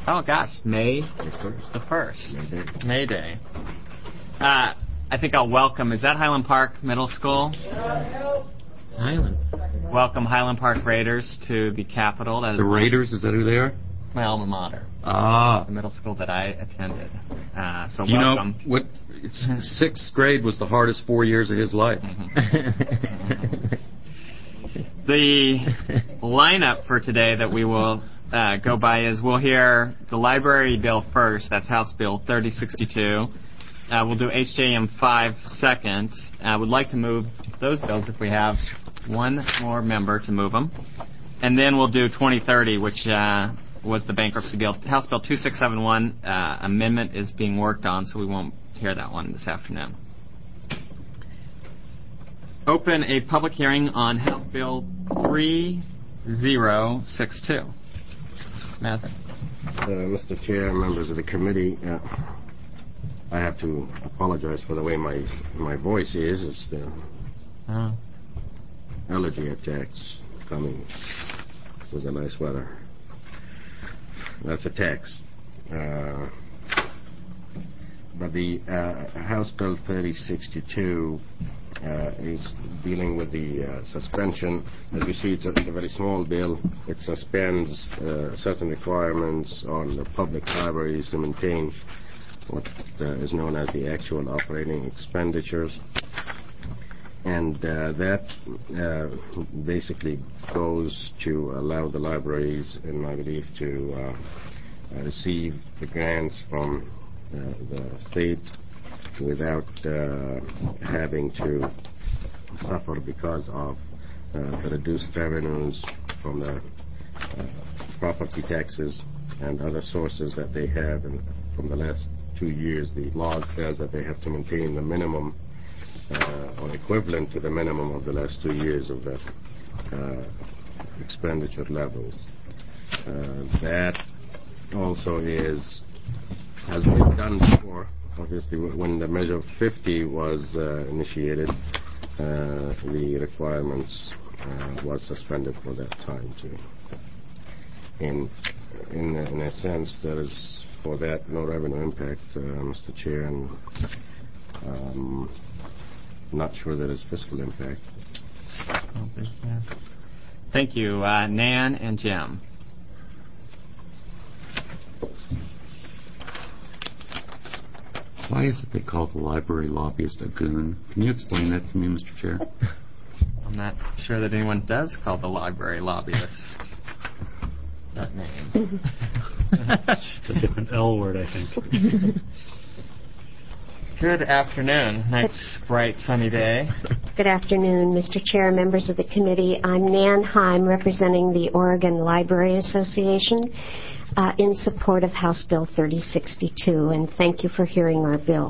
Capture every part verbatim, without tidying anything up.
Oh, gosh, May the first. May Day. May Day. Uh, I think I'll welcome, is that Highland Park Middle School? Highland. Welcome Highland Park Raiders to the Capitol. That is the Raiders, is that who they are? My alma mater. Ah. The middle school that I attended. Uh, so you welcome. know, what, sixth grade was the hardest four years of his life. Mm-hmm. The lineup for today that we will uh, go by is we'll hear the library bill first. That's House Bill thirty sixty-two. Uh, we'll do H J M five second. I uh, would like to move those bills if we have one more member to move them. And then we'll do twenty thirty, which uh, was the bankruptcy bill. House Bill two six seven one uh, amendment is being worked on, so we won't hear that one this afternoon. Open a public hearing on House Bill three zero six two. Mazin. Uh, Mister Chair, members of the committee, uh, I have to apologize for the way my my voice is. It's the oh. allergy attacks coming with the nice weather. That's a tax. Uh, but the uh, House Bill thirty sixty-two uh, is dealing with the uh, suspension. As you see, it's a, it's a very small bill. It suspends uh, certain requirements on the public libraries to maintain what uh, is known as the actual operating expenditures. And uh, that uh, basically goes to allow the libraries, in my belief, to uh, uh, receive the grants from uh, the state without uh, having to suffer because of uh, the reduced revenues from the uh, property taxes and other sources that they have. And from the last two years, the law says that they have to maintain the minimum Uh, or equivalent to the minimum of the last two years of the uh, expenditure levels. Uh, that also is has been done before. Obviously, when the measure fifty was uh, initiated, uh, the requirements uh, was suspended for that time too. In in in a sense, there is for that no revenue impact, uh, Mister Chair, and um, not sure that is fiscal impact. Thank you, uh, Nan and Jim. Why is it they call the library lobbyist a goon? Can you explain that to me, Mister Chair? I'm not sure that anyone does call the library lobbyist that name. It's a different L word, I think. Good afternoon. Nice, bright, sunny day. Good afternoon, Mister Chair, members of the committee. I'm Nan Heim, representing the Oregon Library Association uh, in support of House Bill thirty sixty-two, and thank you for hearing our bill.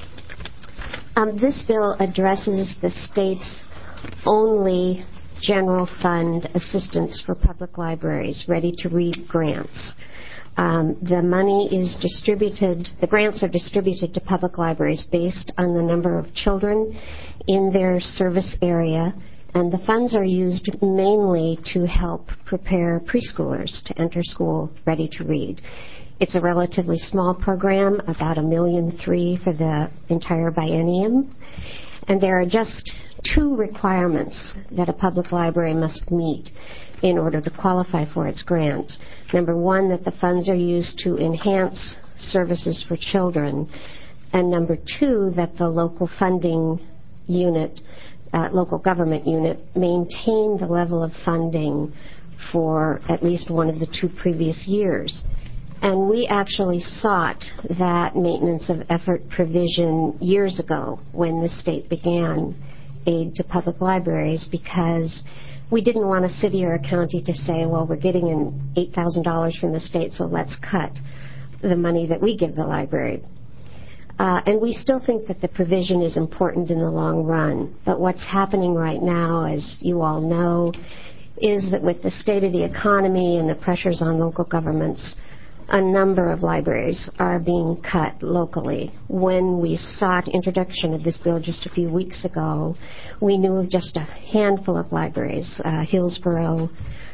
Um, this bill addresses the state's only general fund assistance for public libraries, ready-to-read grants. Um, the money is distributed, the grants are distributed to public libraries based on the number of children in their service area, and the funds are used mainly to help prepare preschoolers to enter school ready to read. It's a relatively small program, about a million three for the entire biennium, and there are just two requirements that a public library must meet in order to qualify for its grant. Number one, that the funds are used to enhance services for children. And number two, that the local funding unit, uh, local government unit, maintain the level of funding for at least one of the two previous years. And we actually sought that maintenance of effort provision years ago when the state began aid to public libraries, because we didn't want a city or a county to say, well, we're getting in eight thousand dollars from the state, so let's cut the money that we give the library. Uh, and we still think that the provision is important in the long run. But what's happening right now, as you all know, is that with the state of the economy and the pressures on local governments, a number of libraries are being cut locally. When we sought introduction of this bill just a few weeks ago, we knew of just a handful of libraries, uh, Hillsborough,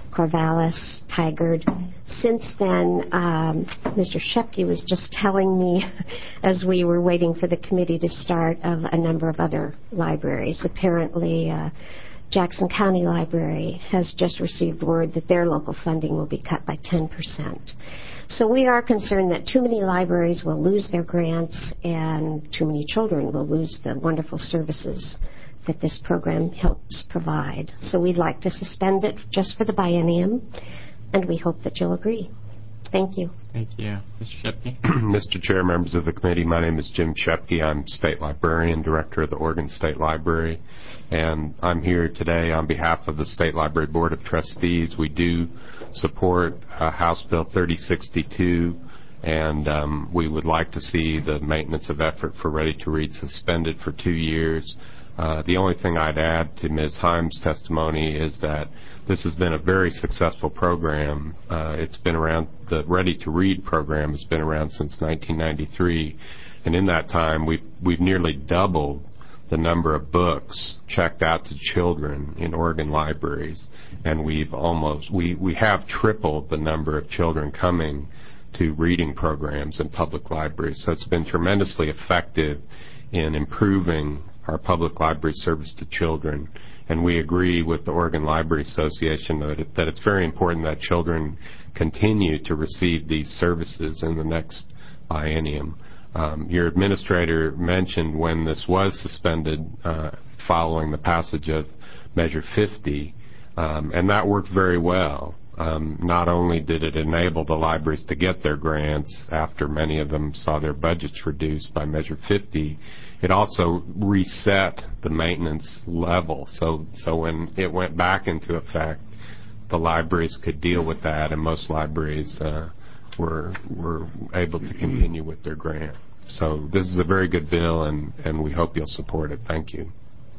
Corvallis, Tigard. Since then, um, Mister Shepke was just telling me, as we were waiting for the committee to start, of a number of other libraries. Apparently, uh, Jackson County Library has just received word that their local funding will be cut by ten percent. So we are concerned that too many libraries will lose their grants and too many children will lose the wonderful services that this program helps provide. So we'd like to suspend it just for the biennium, and we hope that you'll agree. Thank you. Thank you. Mister Shepke? Mister Chair, members of the committee, my name is Jim Shepke. I'm State Librarian, Director of the Oregon State Library, and I'm here today on behalf of the State Library Board of Trustees. We do support uh, House Bill thirty sixty-two, and um, we would like to see the maintenance of effort for Ready to Read suspended for two years. Uh, the only thing I'd add to Miz Himes' testimony is that this has been a very successful program. Uh, it's been around, the Ready to Read program has been around since nineteen ninety-three, and in that time we've, we've nearly doubled the number of books checked out to children in Oregon libraries, and we've almost, we, we have tripled the number of children coming to reading programs in public libraries. So it's been tremendously effective in improving our public library service to children, and we agree with the Oregon Library Association that, it, that it's very important that children continue to receive these services in the next biennium. Um, your administrator mentioned when this was suspended uh, following the passage of Measure fifty, um, and that worked very well. Um, not only did it enable the libraries to get their grants after many of them saw their budgets reduced by Measure fifty, it also reset the maintenance level. So, so when it went back into effect, the libraries could deal with that, and most libraries uh, were were able to continue with their grant. So this is a very good bill, and, and we hope you'll support it. Thank you.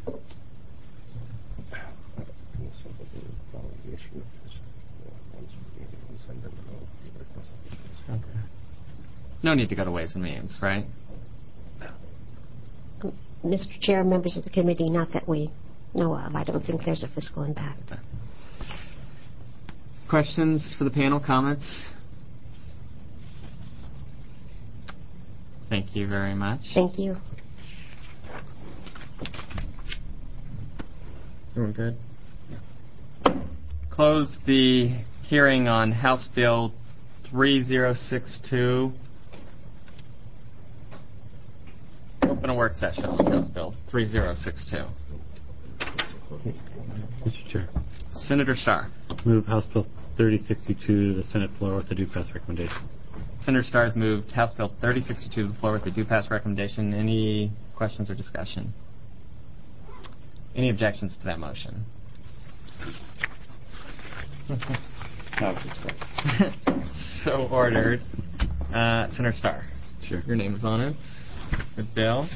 Okay. No need to go to Ways and Means, right? Mister Chair, members of the committee, not that we know of. I don't think there's a fiscal impact. Questions for the panel, comments? Thank you very much. Thank you. Everyone good? Close the hearing on House Bill three zero six two. Open a work session on House Bill three zero six two. Mister Chair, Senator Starr. move House Bill thirty sixty-two to the Senate floor with a due pass recommendation. Senator Starr has moved House Bill thirty sixty-two to the floor with a due pass recommendation. Any questions or discussion? Any objections to that motion? So ordered. Uh, Senator Starr. Sure. Your name is on it. Good bill.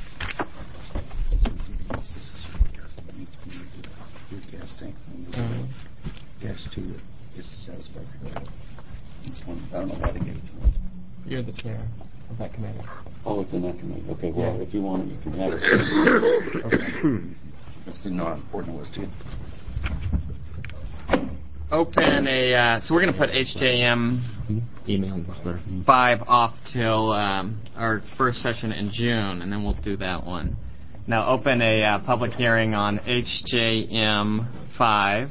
Um, Gas two is satisfactory. I don't know why they gave it to me. You're the chair of that committee. Oh, it's in that committee. Okay, well, Yeah. if you want it, you can have it. Okay. Just didn't know how important it was to you. Open a, uh, so we're going to put H J M Email Butler. five off till um, our first session in June, and then we'll do that one. Now open a uh, public hearing on H J M five.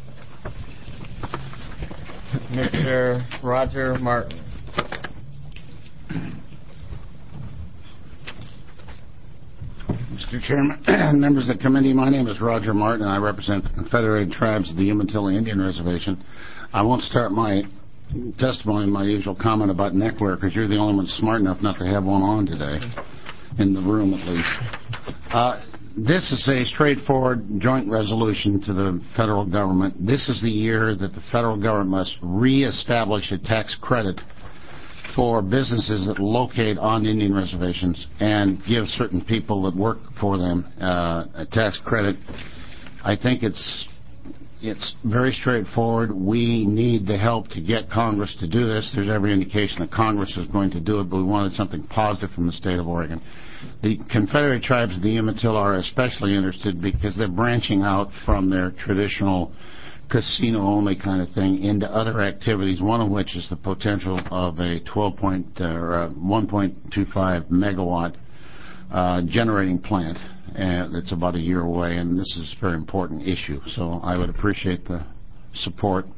Mister Roger Martin. Mister Chairman, members of the committee, my name is Roger Martin, and I represent the Confederated Tribes of the Umatilla Indian Reservation. I won't start my testimony in my usual comment about neckwear, because you're the only one smart enough not to have one on today, in the room at least. Uh, this is a straightforward joint resolution to the federal government. This is the year that the federal government must reestablish a tax credit for businesses that locate on Indian reservations and give certain people that work for them uh, a tax credit. I think it's it's very straightforward. We need the help to get Congress to do this. There's every indication that Congress is going to do it, but we wanted something positive from the state of Oregon. The Confederate Tribes of the Umatilla are especially interested because they're branching out from their traditional casino-only kind of thing into other activities, one of which is the potential of a twelve point, uh, or a one point two five megawatt uh, generating plant. And it's about a year away, and this is a very important issue. So I would appreciate the support.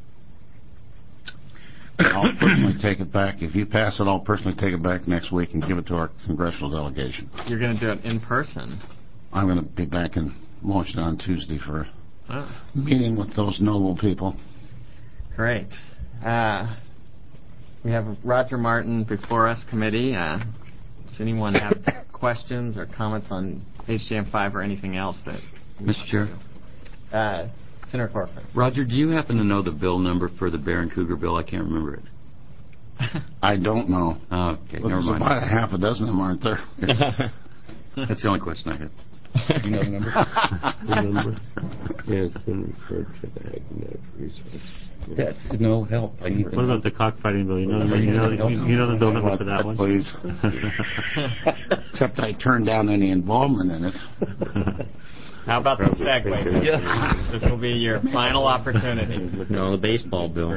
I'll personally take it back. If you pass it, I'll personally take it back next week and give it to our congressional delegation. You're going to do it in person? I'm going to be back in Washington on Tuesday for a oh. meeting with those noble people. Great. Uh, we have Roger Martin before us committee. Uh, does anyone have questions or comments on H J M five or anything else that... Mister Chair? Uh, Senator Corcoran. Roger, do you happen to know the bill number for the Bear and Cougar bill? I can't remember it. I don't know. Oh, okay, well, never there's mind. about a half a dozen of them, aren't there? That's the only question I had. You know the number? The number? Yeah, it's been referred to the Ag Resource. That's no help. I need What about the cockfighting bill? You know, you know, you know the bill number for that one? Please. Except I turned down any involvement in it. How about the segue? Yeah. This will be your final opportunity. No, the baseball bill.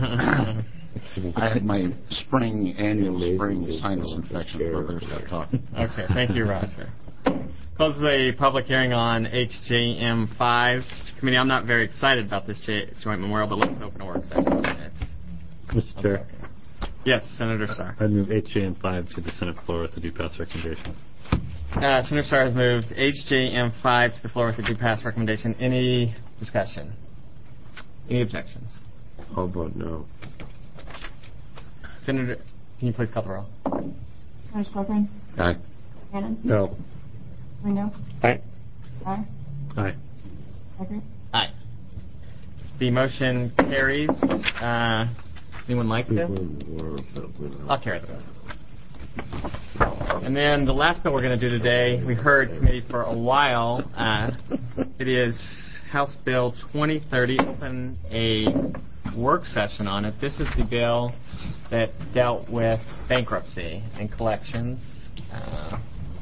I had my spring, annual spring sinus infection, so I better stop talking. Okay, thank you, Roger. Close the public hearing on H J M five. Committee, I'm not very excited about this J- joint memorial, but let's open a work session. It's, Mister Chair, yes, Senator Starr. I move H J M five to the Senate floor with the due pass recommendation. Uh, Senator Starr has moved H J M five to the floor with the due pass recommendation. Any discussion? Any objections? How about no? Senator, can you please call the roll? Senator Corcoran. Aye. Cannon. No. Ringo. Aye. Aye. Aye. Eckert. Aye. The motion carries. Uh, anyone like to? I'll carry the vote. And then the last bill we're going to do today, we heard committee for a while. Uh, it is House Bill twenty thirty. Open a work session on it. This is the bill that dealt with bankruptcy and collections. Uh,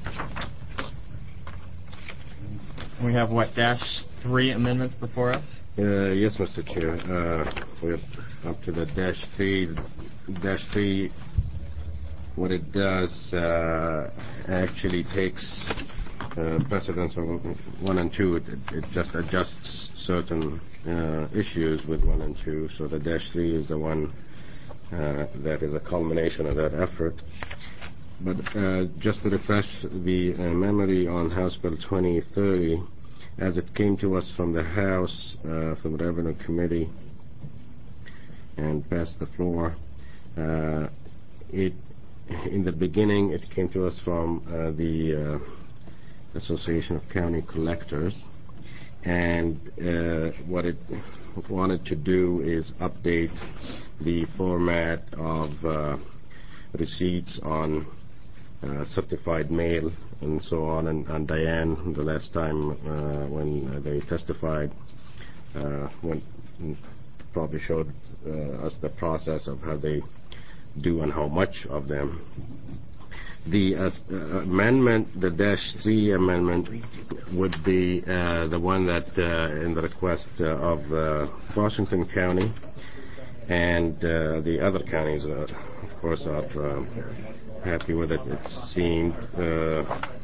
we have, what, dash three amendments before us? Uh, yes, Mister Chair. Uh, we're up to the dash three. Dash three, what it does uh, actually takes uh, precedence over one and two. It, it, it just adjusts certain uh, issues with one and two. So the dash three is the one uh, that is a culmination of that effort. But uh, just to refresh the uh, memory on House Bill twenty thirty, as it came to us from the House, uh, from the Revenue Committee, and passed the floor, uh, it in the beginning it came to us from uh, the uh, Association of County Collectors, and uh, what it wanted to do is update the format of uh, receipts on Uh, certified mail and so on, and, and Diane, the last time uh, when uh, they testified, uh, when probably showed uh, us the process of how they do and how much of them. The uh, uh, amendment, the dash three amendment, would be uh, the one that uh, in the request uh, of uh, Washington County, and uh, the other counties, uh, of course, are uh, happy with it. It seemed uh,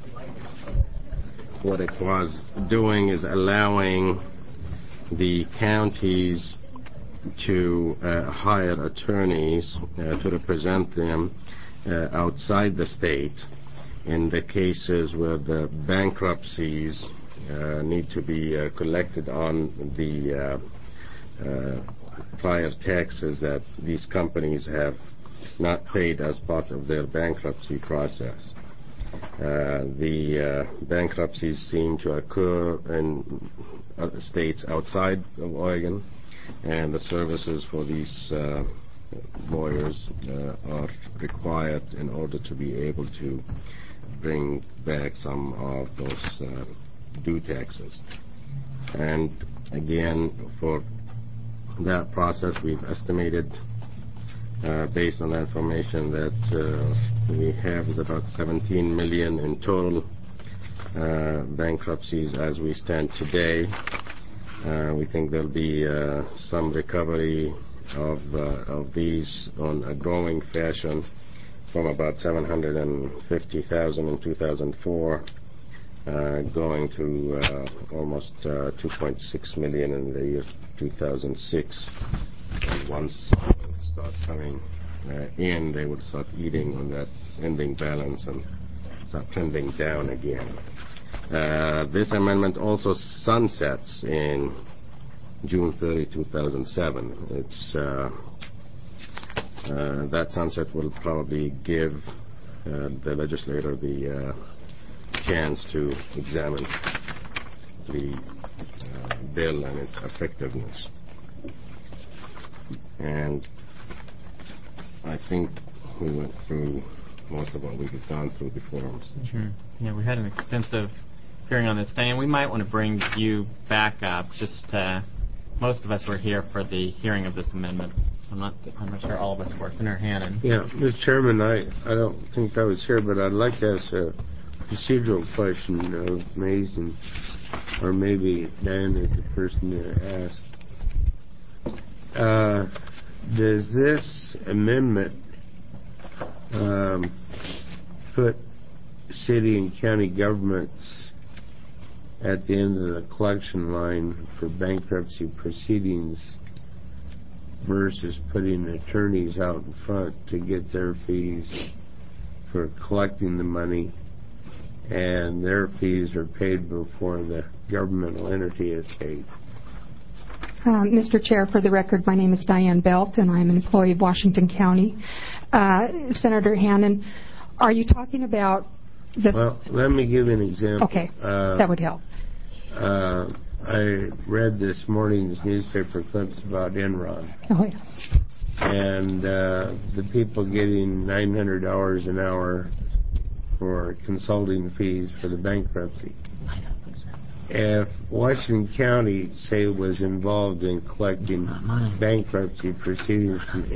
what it was doing is allowing the counties to uh, hire attorneys uh, to represent them uh, outside the state in the cases where the bankruptcies uh, need to be uh, collected on the uh, uh, prior taxes that these companies have not paid as part of their bankruptcy process. Uh, the uh, bankruptcies seem to occur in uh, states outside of Oregon, and the services for these uh, lawyers uh, are required in order to be able to bring back some of those uh, due taxes. And again, for that process, we've estimated Uh, based on the information that uh, we have, is about seventeen million in total uh, bankruptcies as we stand today. Uh, we think there'll be uh, some recovery of uh, of these on a growing fashion from about seven hundred fifty thousand in two thousand four, uh, going to uh, almost uh, two point six million in the year two thousand six. And once they start coming uh, in, they would start eating on that ending balance and start trending down again. Uh, this amendment also sunsets in June thirtieth, two thousand seven. It's uh, uh, that sunset will probably give uh, the legislator the uh, chance to examine the uh, bill and its effectiveness. And I think we went through most of what we've gone through before. Mm-hmm. Yeah, we had an extensive hearing on this, Diane. We might want to bring you back up. Just uh, most of us were here for the hearing of this amendment. I'm not. I'm not sure all of us were. Senator Hannan. Yeah, Mister Chairman, I, I don't think I was here, but I'd like to ask a procedural question of Mason, or maybe Dan is the person to ask. Uh, does this amendment um, put city and county governments at the end of the collection line for bankruptcy proceedings versus putting attorneys out in front to get their fees for collecting the money, and their fees are paid before the governmental entity is paid? Um, Mister Chair, for the record, my name is Diane Belt, and I'm an employee of Washington County. Uh, Senator Hannan, are you talking about the... Well, let me give you an example. Okay, uh, that would help. Uh, I read this morning's newspaper clips about Enron. Oh, yes. And uh, the people getting nine hundred dollars an hour for consulting fees for the bankruptcy. If Washington County, say, was involved in collecting bankruptcy proceedings from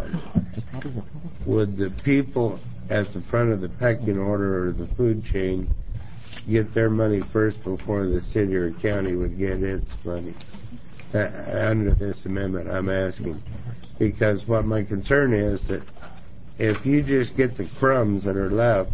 Enron, would the people at the front of the pecking order or the food chain get their money first before the city or county would get its money? Uh, under this amendment, I'm asking. Because what my concern is that if you just get the crumbs that are left,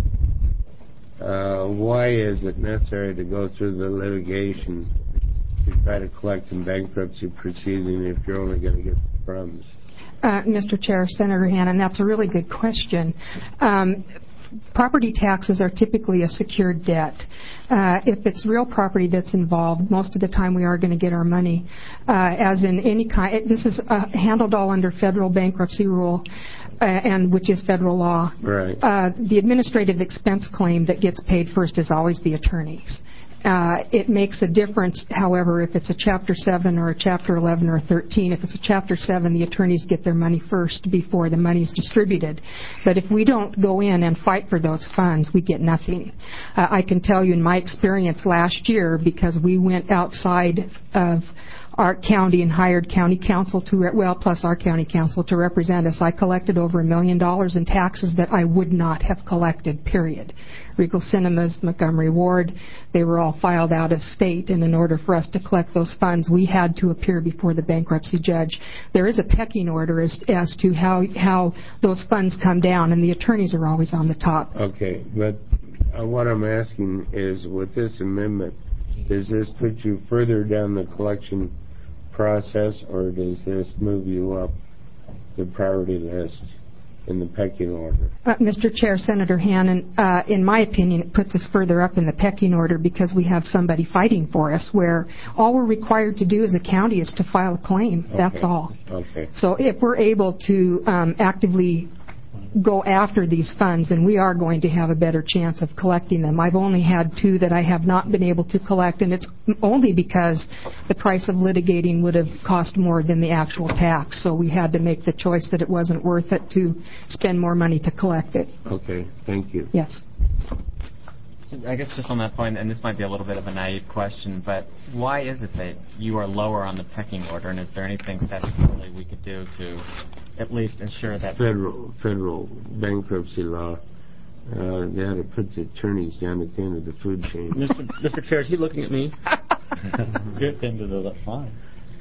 Uh, why is it necessary to go through the litigation to try to collect in bankruptcy proceeding if you're only going to get the crumbs? Uh, Mister Chair, Senator Hannan, that's a really good question. Um, property taxes are typically a secured debt. Uh, if it's real property that's involved, most of the time we are going to get our money. Uh, as in any kind, this is uh, handled all under federal bankruptcy rule. Uh, and which is federal law. Right. Uh, the administrative expense claim that gets paid first is always the attorney's. Uh, it makes a difference, however, if it's a Chapter seven or a Chapter eleven or thirteen. If it's a Chapter seven, the attorneys get their money first before the money's distributed. But if we don't go in and fight for those funds, we get nothing. Uh, I can tell you in my experience last year, because we went outside of our county and hired county counsel to, re- well, plus our county counsel to represent us. I collected over a million dollars in taxes that I would not have collected, period. Regal Cinemas, Montgomery Ward, they were all filed out of state, and in order for us to collect those funds, we had to appear before the bankruptcy judge. There is a pecking order as, as to how, how those funds come down, and the attorneys are always on the top. Okay, but uh, what I'm asking is, with this amendment, does this put you further down the collection process, or does this move you up the priority list in the pecking order? Uh, Mister Chair, Senator Hannan, uh, in my opinion, it puts us further up in the pecking order because we have somebody fighting for us, where all we're required to do as a county is to file a claim. Okay. That's all. Okay. So if we're able to um, actively go after these funds, and we are going to have a better chance of collecting them. I've only had two that I have not been able to collect, and it's only because the price of litigating would have cost more than the actual tax. So we had to make the choice that it wasn't worth it to spend more money to collect it. Okay, thank you. Yes. I guess just on that point, and this might be a little bit of a naive question, but why is it that you are lower on the pecking order, and is there anything statutorily we could do to at least ensure that... Federal federal bankruptcy law, uh, they ought to put the attorneys down at the end of the food chain. Mister Mister Chair, is he looking at me? Get into the line.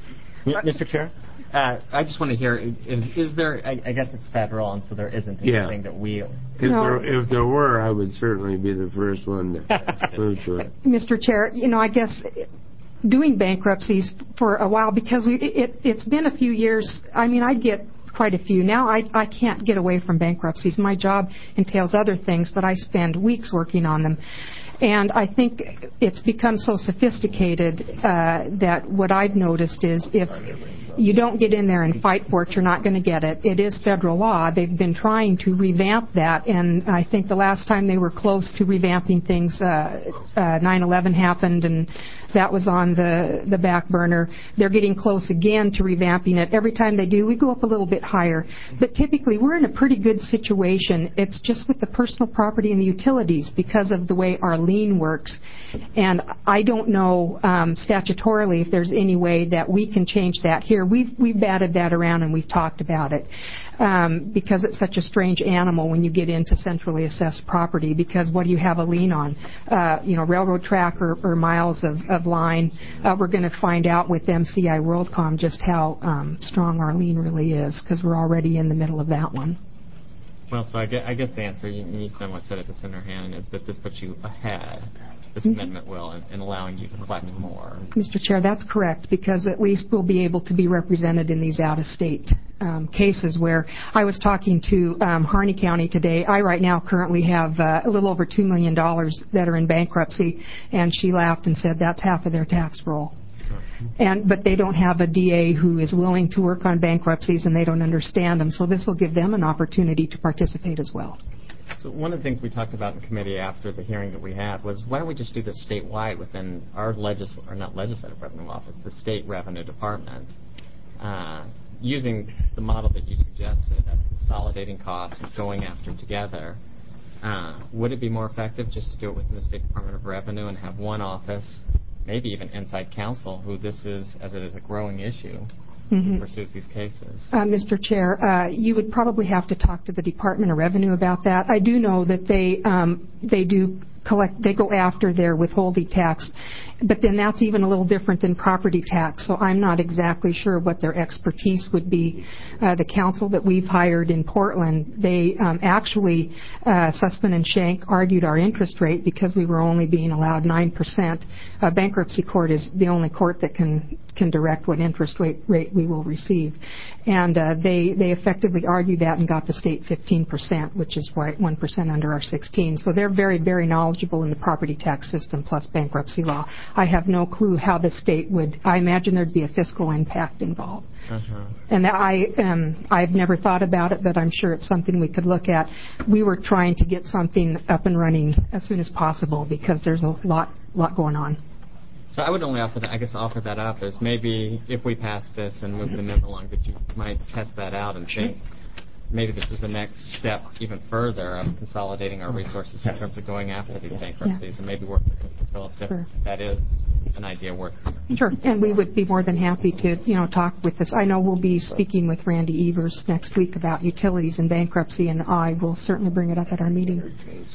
Mister Chair? Uh, I just want to hear, is, is there, I, I guess it's federal, and so there isn't anything Yeah. that we... If, No. there, if there were, I would certainly be the first one to move to it. Mister Chair, you know, I guess doing bankruptcies for a while, because we, it, it's been a few years, I mean, I get quite a few. Now I, I can't get away from bankruptcies. My job entails other things, but I spend weeks working on them. And I think it's become so sophisticated uh, that what I've noticed is if you don't get in there and fight for it, you're not going to get it. It is federal law. They've been trying to revamp that, and I think the last time they were close to revamping things, uh, uh, nine eleven happened, and that was on the, the back burner. They're getting close again to revamping it. Every time they do, we go up a little bit higher. But typically, we're in a pretty good situation. It's just with the personal property and the utilities because of the way our lien works. And I don't know um, statutorily if there's any way that we can change that here. We've, we've batted that around and we've talked about it. Um, because it's such a strange animal when you get into centrally assessed property, because what do you have a lien on? Uh, you know, railroad track or, or miles of, of line. Uh, we're going to find out with M C I WorldCom just how um, strong our lien really is, because we're already in the middle of that one. Well, so I guess, I guess the answer, you, you somewhat said it to Senator Hannon, is that this puts you ahead, this Mm-hmm. amendment will, in, in allowing you to collect more. Mister Chair, that's correct, because at least we'll be able to be represented in these out-of-state um, cases where I was talking to um, Harney County today. I right now currently have uh, a little over two million dollars that are in bankruptcy, and she laughed and said that's half of their tax roll. And but they don't have a D A who is willing to work on bankruptcies, and they don't understand them, so this will give them an opportunity to participate as well. So one of the things we talked about in committee after the hearing that we had was, why don't we just do this statewide within our legis or not legislative revenue office, the state revenue department, uh, using the model that you suggested of consolidating costs and going after together. Uh, would it be more effective just to do it within the State Department of Revenue and have one office, maybe even inside counsel, who this is, as it is a growing issue, Mm-hmm. who pursues these cases? Uh, Mister Chair, uh, you would probably have to talk to the Department of Revenue about that. I do know that they um, they do collect, they go after their withholding tax, but then that's even a little different than property tax. So I'm not exactly sure what their expertise would be. Uh, the counsel that we've hired in Portland, they um, actually, uh, Sussman and Shank argued our interest rate because we were only being allowed nine percent. Uh, bankruptcy court is the only court that can can direct what interest rate, rate we will receive. And uh, they, they effectively argued that and got the state fifteen percent, which is right one percent under our sixteen. So they're very, very knowledgeable in the property tax system plus bankruptcy law. I have no clue how the state would, I imagine there'd be a fiscal impact involved. Uh-huh. And I, um, I've never thought about it, but I'm sure it's something we could look at. We were trying to get something up and running as soon as possible because there's a lot, lot going on. So I would only offer that, I guess offer that up as maybe if we pass this and move the amendment along, that you might test that out and think maybe this is the next step even further of consolidating our resources in terms of going after these bankruptcies, Yeah. and maybe work with Mister Phillips if Sure. that is an idea worth. Sure, and we would be more than happy to, you know, talk with this. I know we'll be speaking with Randy Evers next week about utilities and bankruptcy, and I will certainly bring it up at our meeting.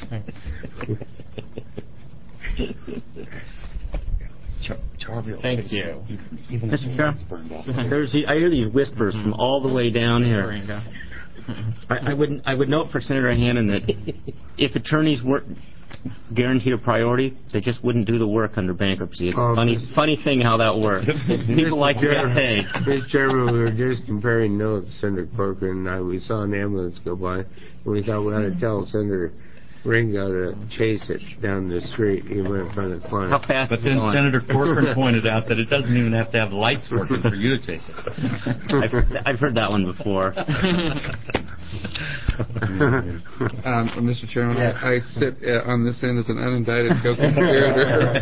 Thank you. Mister Chair, there's, I hear these whispers from all the way down here. I, I would I would note for Senator Hannon that if attorneys weren't guaranteed a priority, they just wouldn't do the work under bankruptcy. It's a Oh, funny funny thing how that works. People like to get paid. Mister Chairman, we were just comparing notes, Senator Corcoran and I. We saw an ambulance go by, and we thought we ought to tell Senator Ringo to chase it down the street. He went in front of the client. How fast But is it then going? Senator Corcoran pointed out that it doesn't even have to have lights working for you to chase it. I've, I've heard that one before. um, Mister Chairman, Yes. I, I sit uh, on this end as an unindicted co-conspirator.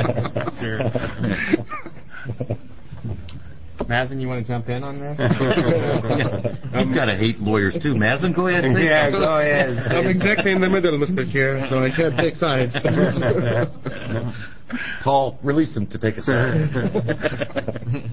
Mazen, you want to jump in on this? You've got to hate lawyers too. Mazen, go ahead and say Yeah, something. go ahead. I'm exactly in the middle, Mister Chair, so I can't take sides. Paul, release him to take a side.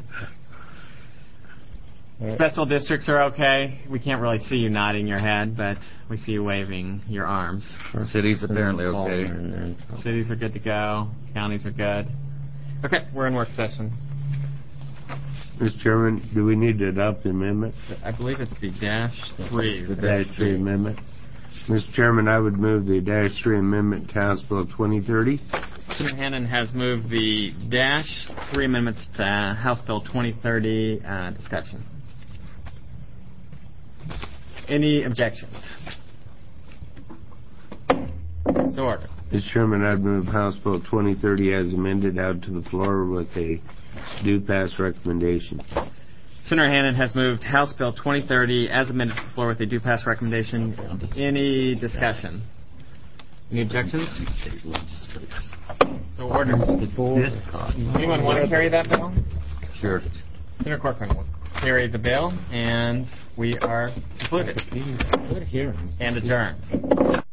Special districts are okay. We can't really see you nodding your head, but we see you waving your arms. Cities apparently okay. Cities are good to go. Counties are good. Okay, we're in work session. Mister Chairman, do we need to adopt the amendment? I believe it's the dash three. The dash three amendment. Mister Chairman, I would move the dash three amendment to House Bill twenty thirty. Senator Hannan has moved the dash three amendments to uh, House Bill twenty thirty. Uh, discussion. Any objections? So ordered. Mister Chairman, I'd move House Bill twenty thirty as amended out to the floor with a do pass recommendation. Senator Hannan has moved House Bill twenty thirty as amended to the floor with a do pass recommendation. Any discussion? Any objections? So ordered. Anyone want to carry that bill? Sure. Senator Corcoran will carry the bill, and we are concluded Good hearing. and adjourned.